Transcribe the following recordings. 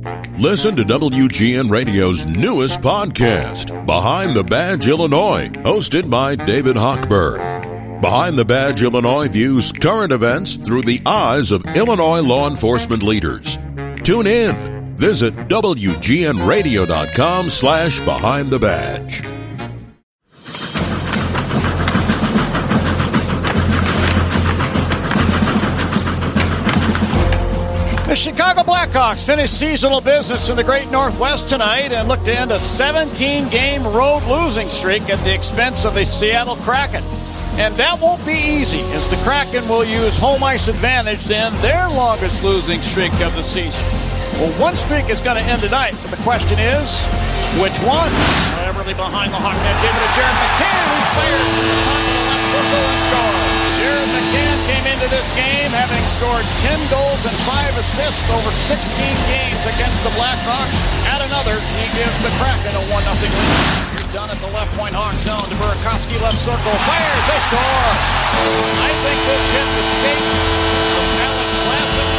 Listen to WGN Radio's newest podcast, Behind the Badge Illinois, hosted by David Hochberg. Behind the Badge Illinois views current events through the eyes of Illinois law enforcement leaders. Tune in. Visit WGNRadio.com/Behind the Badge. The Chicago Blackhawks finished seasonal business in the Great Northwest tonight and look to end a 17-game road losing streak at the expense of the Seattle Kraken. And that won't be easy, as the Kraken will use home ice advantage to end their longest losing streak of the season. Well, one streak is going to end tonight, but the question is, which one? Everly behind the Hawk net, gave it to Jared McCann, who fired from the top of the left circle and scored. Jared McCann came into this game having scored 10 goals and 5 assists over 16 games against the Blackhawks. At another, he gives the Kraken a 1-0 lead. Here's done at the left point Hawk zone to Burakovsky, left circle, fires, they score. I think this hit the skate of Alex Vlasic.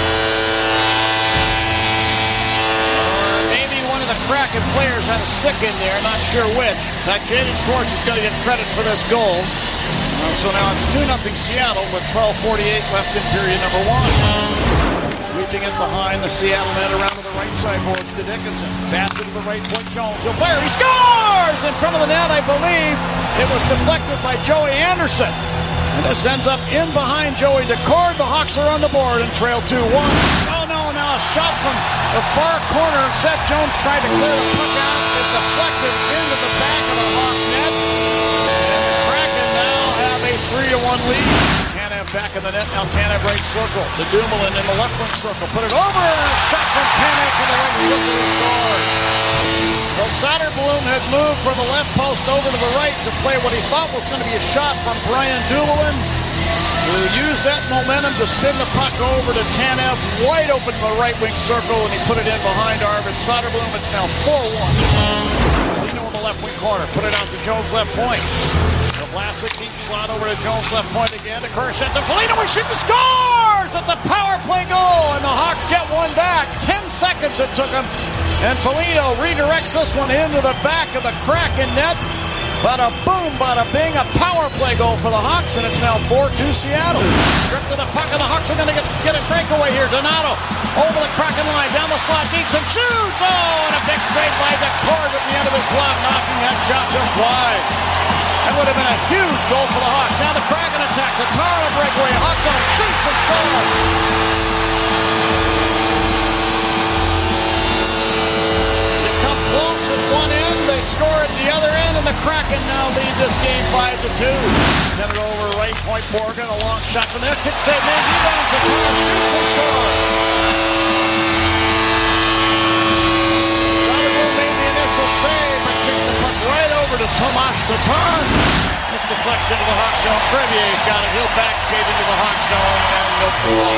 Or maybe one of the Kraken players had a stick in there, not sure which. In fact, Jaden Schwartz is going to get credit for this goal. So now it's 2-0 Seattle with 12:48 left in period number one. Sweeping it behind the Seattle net around to the right side boards to Dickinson. Back to the right point, Jones. He'll fire. He scores! In front of the net, I believe. It was deflected by Joey Anderson. And this ends up in behind Joey Decord. The Hawks are on the board and trail 2-1. Oh no, now a shot from the far corner. Seth Jones tried to clear the puck out. It deflected into the back of the Hawk net. 3-1 lead. Tanev back in the net. Now Tanev right circle. To Dumoulin in the left wing circle. Put it over. And a shot from Tanev from the right circle to score. Well, Soderblom had moved from the left post over to the right to play what he thought was going to be a shot from Brian Dumoulin, who used that momentum to spin the puck over to Tanev, wide open in the right wing circle, and he put it in behind Arvid Soderblom. It's now 4-1. Lino in the left wing corner. Put it out to Jones left point. The Vlasic deep slot over to Jones left point again. The Kershett to Foligno. He shoots, scores! It's a power play goal, and the Hawks get one back. 10 seconds it took him, and Foligno redirects this one into the back of the Kraken net. Bada boom, bada bing, a power play goal for the Hawks, and it's now 4-2 Seattle. Stripped to the puck, and the Hawks are going to get a breakaway here. Donato over the Kraken line, down the slot, Deeks and shoots! Oh, and a big save by Decord at the end of his glove, knocking that shot just wide. That would have been a huge goal for the Hawks. Now the Kraken attack, the Tara breakaway, Hawks on shoots and scores! Close at one end, they score at the other end, and the Kraken now lead this game 5-2. Send it over right point, Morgan, a long shot from there, kick save, man, rebound to Tatar, shoots and scores. Soderblom made the initial save, but kicked the puck right over to Tomas Tatar. This deflects into the Hawk zone. Crevier's got it, he'll back skate into the Hawk zone, and no goal.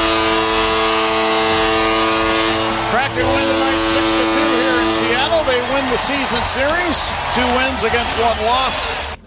Kraken win tonight 6-2 here in Seattle. They win the season series. 2 wins against 1 loss.